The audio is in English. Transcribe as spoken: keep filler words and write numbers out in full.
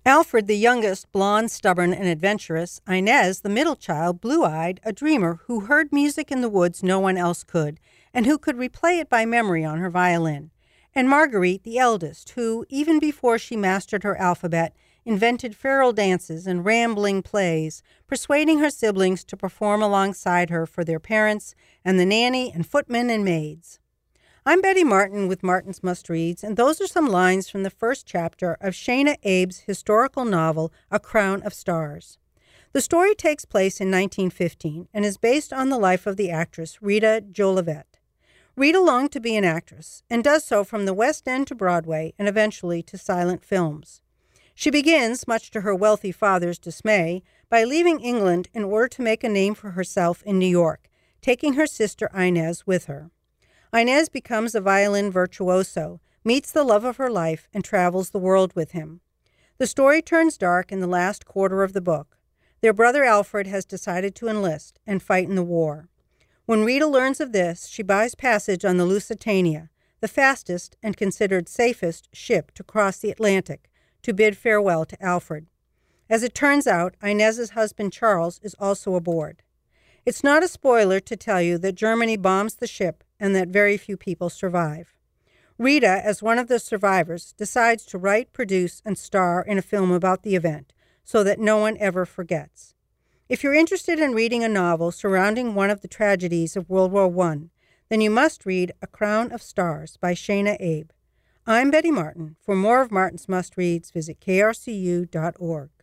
Alfred, the youngest, blonde, stubborn, and adventurous. Inez, the middle child, blue-eyed, a dreamer who heard music in the woods no one else could, and who could replay it by memory on her violin. And Marguerite, the eldest, who, even before she mastered her alphabet, invented feral dances and rambling plays, persuading her siblings to perform alongside her for their parents and the nanny and footmen and maids. I'm Betty Martin with Martin's Must Reads, and those are some lines from the first chapter of Shana Abe's historical novel, A Crown of Stars. The story takes place in nineteen fifteen and is based on the life of the actress Rita Jolivet. Rita longed to be an actress, and does so from the West End to Broadway and eventually to silent films. She begins, much to her wealthy father's dismay, by leaving England in order to make a name for herself in New York, taking her sister Inez with her. Inez becomes a violin virtuoso, meets the love of her life, and travels the world with him. The story turns dark in the last quarter of the book. Their brother Alfred has decided to enlist and fight in the war. When Rita learns of this, she buys passage on the Lusitania, the fastest and considered safest ship to cross the Atlantic, to bid farewell to Alfred. As it turns out, Inez's husband Charles is also aboard. It's not a spoiler to tell you that Germany bombs the ship and that very few people survive. Rita, as one of the survivors, decides to write, produce, and star in a film about the event so that no one ever forgets. If you're interested in reading a novel surrounding one of the tragedies of World War One, then you must read A Crown of Stars by Shana Abe. I'm Betty Martin. For more of Martin's Must Reads, visit k r c u dot org.